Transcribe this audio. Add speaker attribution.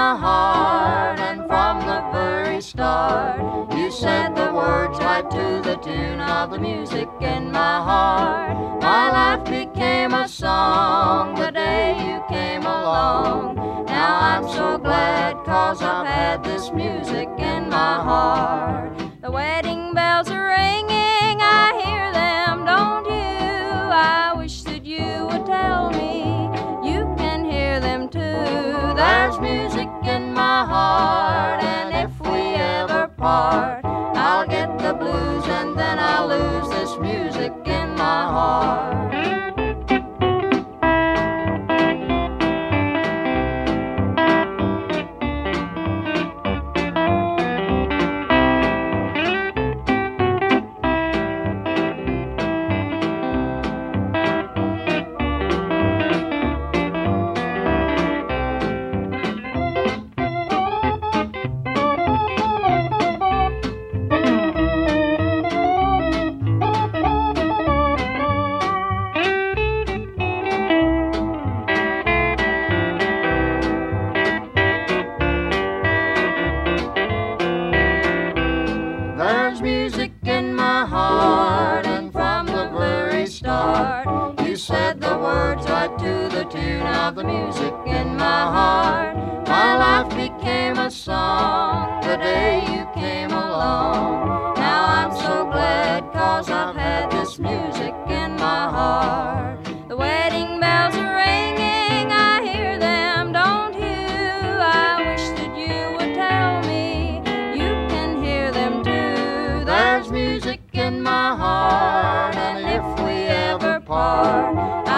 Speaker 1: my heart, and from the very start, you said the words right to the tune of the music in my heart. My life became a song the day you came along. Now I'm so glad 'cause I've had this music in my heart. The wedding bells are ringing, I hear them, don't you? I wish that you would tell me you can hear them too. There's music in my heart, and if we ever part, I'll get the blues and then I'll lose this music in my heart. There's music in my heart, and from the very start, you said the words right to the tune of the music in my heart. My life became a song the day you came along. Now I'm so glad 'cause I've had this music in my heart. The wedding bells are ringing, I hear them, don't you? I wish that you would tell me you can hear them too. There's music in my heart, and if we ever part,